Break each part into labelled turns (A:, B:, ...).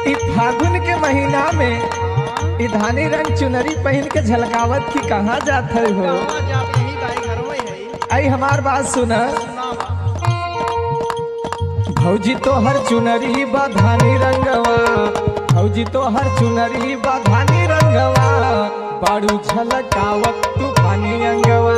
A: इ फागुन के महीना में इ धानी रंग चुनरी पहन के झलकावत की कहाँ जात है हो।
B: कहाँ जात यही बाई घर में है।
A: आई हमार बात सुना।
B: सुना बा।
A: भौजी तो हर चुनरी बा धानी रंगवा, भौजी तो हर चुनरी बा धानी रंगवा, बाड़ू झलकावत तूफानी अंगवा।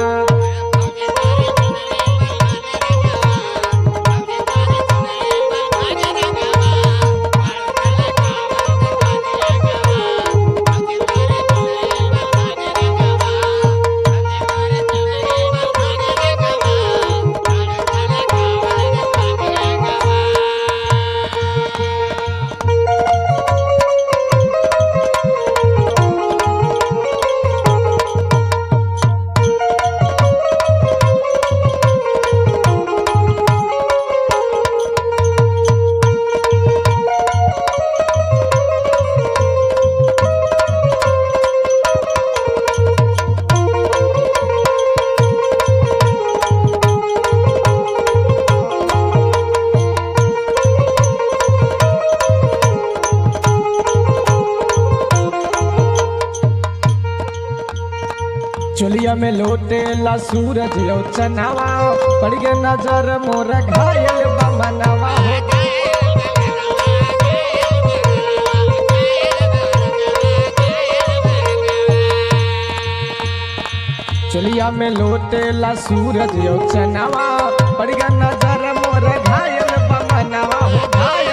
A: चोलिया में लोटे ला सूरज लो चनावा, पड़ गए नजर मोर घायल बमनवा। चोलिया में लोटे ला सूरज लो चनावा, पड़ गए नजर मोर घायल बमनवा हो घायल।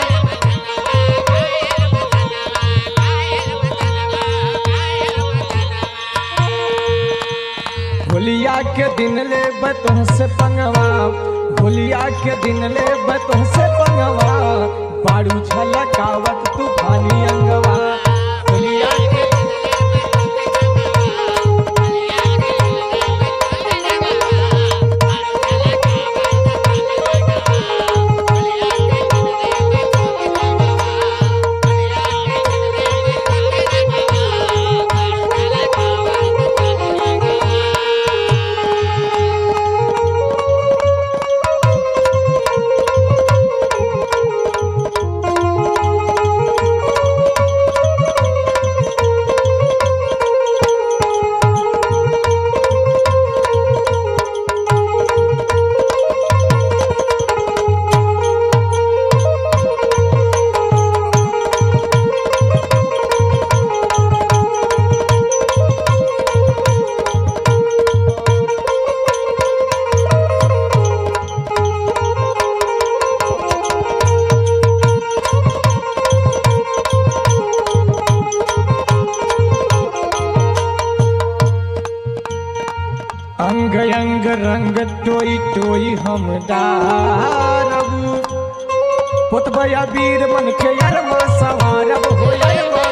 A: होलिया के दिन ले बतों से पंगवा, होलिया के दिन ले बतों से पंगवा, बाड़ू झलकावत तूफानी अंगवा। होलिया के अंग अंग रंग टोई टोई हम डारबू, पोतबया वीर मन के अरमा सवारब हो अरमा।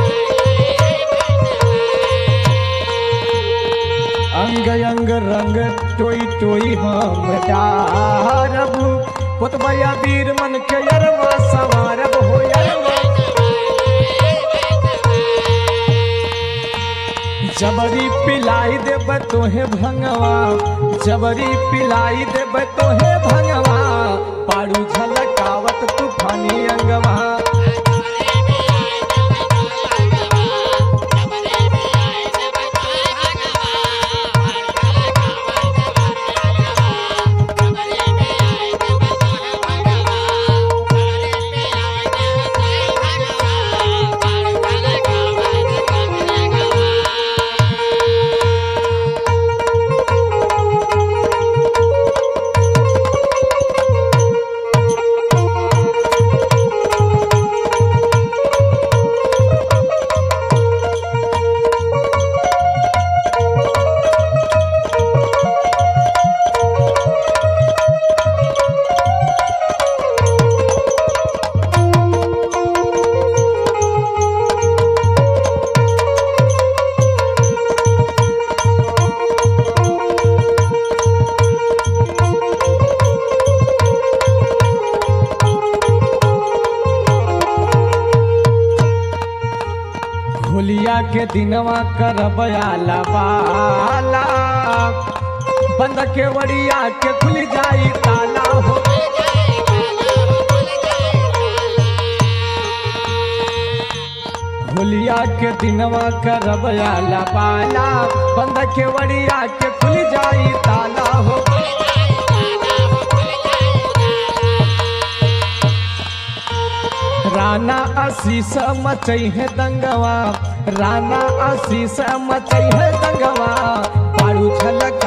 A: अंग अंग रंग टोई टोई हम डारबू, पोतबया वीर मन के अरमा सवारब हो अरमा। जबरी पिलाई देब तोहे भंगवा, जबरी पिलाई देब तोहे भंगवा, पाड़ू झलकावत तूफानी अंगवा। होलिया के दिनवा करब आला बाला, बंद के वड़िया के खुल जाई ताला हो। होलिया के दिनवा करब आला पाला बंद के वड़िया के खुल जाई ताला हो राना आशीष मचई है दंगवा राना आशीष मचई है दंगवा बारू झलक